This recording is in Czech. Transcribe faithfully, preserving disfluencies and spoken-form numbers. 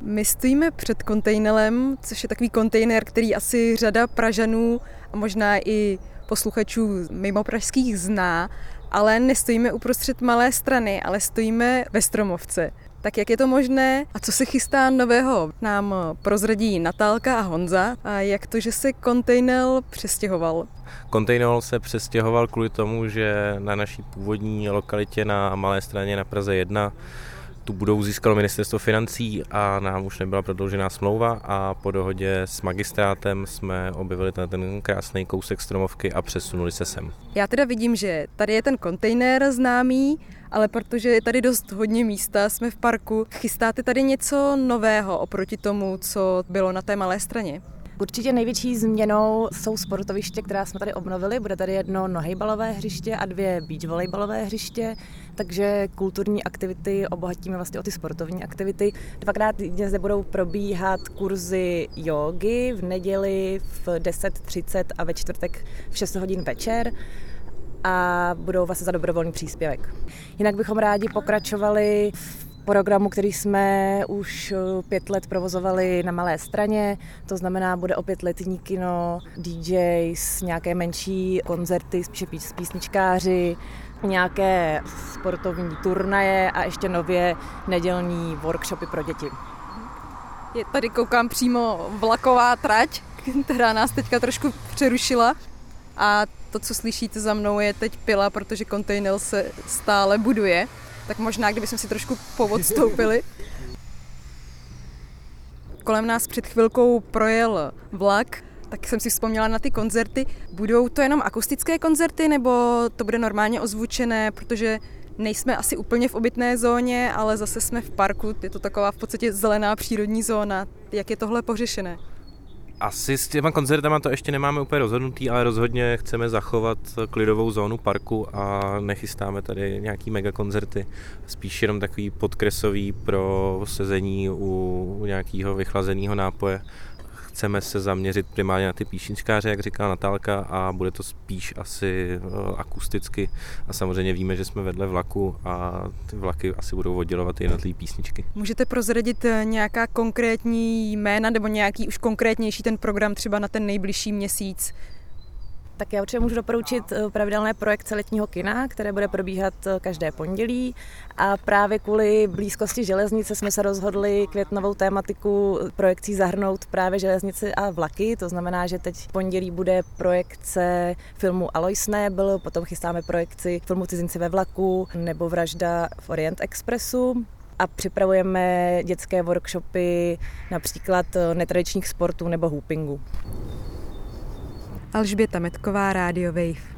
My stojíme před kontejnerem, což je takový kontejner, který asi řada Pražanů a možná i posluchačů mimo pražských zná, ale nestojíme uprostřed Malé Strany, ale stojíme ve Stromovce. Tak jak je to možné a co se chystá nového? Nám prozradí Natálka a Honza. A jak to, že se kontejner přestěhoval? Kontejner se přestěhoval kvůli tomu, že na naší původní lokalitě na Malé Straně na Praze jedna tu budovu získalo ministerstvo financí a nám už nebyla prodloužená smlouva a po dohodě s magistrátem jsme objevili ten, ten krásný kousek Stromovky a přesunuli se sem. Já teda vidím, že tady je ten kontejner známý, ale protože je tady dost hodně místa, jsme v parku. Chystáte tady něco nového oproti tomu, co bylo na té Malé Straně? Určitě největší změnou jsou sportoviště, která jsme tady obnovili. Bude tady jedno nohejbalové hřiště a dvě beachvolejbalové hřiště, takže kulturní aktivity obohatíme vlastně o ty sportovní aktivity. Dvakrát týdně zde budou probíhat kurzy jógy v neděli v deset třicet a ve čtvrtek v šest hodin večer a budou vlastně za dobrovolný příspěvek. Jinak bychom rádi pokračovali v programu, který jsme už pět let provozovali na Malé Straně, to znamená, bude opět letní kino, dý džejs, nějaké menší koncerty, spíše písničkáři, nějaké sportovní turnaje a ještě nově nedělní workshopy pro děti. Je tady koukám přímo vlaková trať, která nás teďka trošku přerušila. A to, co slyšíte za mnou, je teď pila, protože kontejner se stále buduje. Tak možná, kdybychom si trošku poodstoupili. Kolem nás před chvilkou projel vlak, tak jsem si vzpomněla na ty koncerty. Budou to jenom akustické koncerty, nebo to bude normálně ozvučené, protože nejsme asi úplně v obytné zóně, ale zase jsme v parku, je to taková v podstatě zelená přírodní zóna. Jak je tohle pořešené? Asi s těma koncertama to ještě nemáme úplně rozhodnutý, ale rozhodně chceme zachovat klidovou zónu parku a nechystáme tady nějaký megakoncerty. Spíš jenom takový podkresový pro sezení u, u nějakého vychlazeného nápoje. Chceme se zaměřit primárně na ty písničkáře, jak říkala Natálka, a bude to spíš asi akusticky. A samozřejmě víme, že jsme vedle vlaku a ty vlaky asi budou oddělovat jednotlivé písničky. Můžete prozradit nějaká konkrétní jména nebo nějaký už konkrétnější ten program třeba na ten nejbližší měsíc? Tak já určitě můžu doporučit pravidelné projekce letního kina, které bude probíhat každé pondělí a právě kvůli blízkosti železnice jsme se rozhodli květnovou tématiku projekcí zahrnout právě železnice a vlaky, to znamená, že teď v pondělí bude projekce filmu Alois Nebel, potom chystáme projekci filmu Cizinci ve vlaku nebo Vražda v Orient Expressu. A připravujeme dětské workshopy například netradičních sportů nebo hoopingu. Alžběta Metková, Radio Wave.